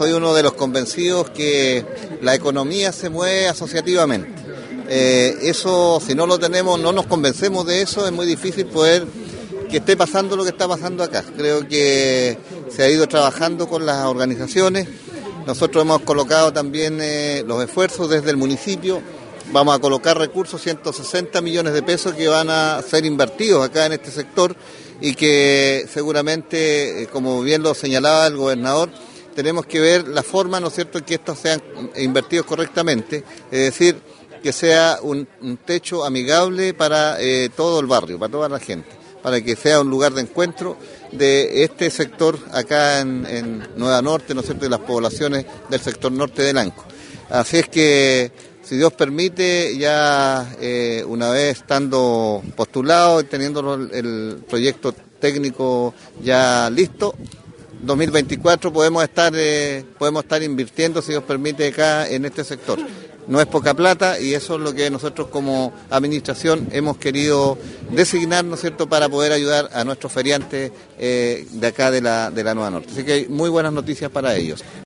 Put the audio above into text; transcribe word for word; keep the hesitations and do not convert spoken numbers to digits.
soy uno de los convencidos que la economía se mueve asociativamente. Eh, eso, si no lo tenemos, no nos convencemos de eso, es muy difícil poder que esté pasando lo que está pasando acá. Creo que se ha ido trabajando con las organizaciones. Nosotros hemos colocado también eh, los esfuerzos desde el municipio. Vamos a colocar recursos, ciento sesenta millones de pesos que van a ser invertidos acá en este sector y que seguramente, eh, como bien lo señalaba el gobernador, tenemos que ver la forma, ¿no es cierto?, en que estos sean invertidos correctamente, es decir, que sea un, un techo amigable para eh, todo el barrio, para toda la gente, para que sea un lugar de encuentro de este sector acá en, en Nueva Norte, ¿no es cierto?, y las poblaciones del sector norte de Lanco. Así es que, si Dios permite, ya eh, una vez estando postulado y teniendo el, el proyecto técnico ya listo, dos mil veinticuatro podemos estar eh, podemos estar invirtiendo, si Dios permite, acá en este sector. No es poca plata y eso es lo que nosotros como administración hemos querido designar, ¿no es cierto?, para poder ayudar a nuestros feriantes eh, de acá de la, de la Nueva Norte. Así que hay muy buenas noticias para ellos.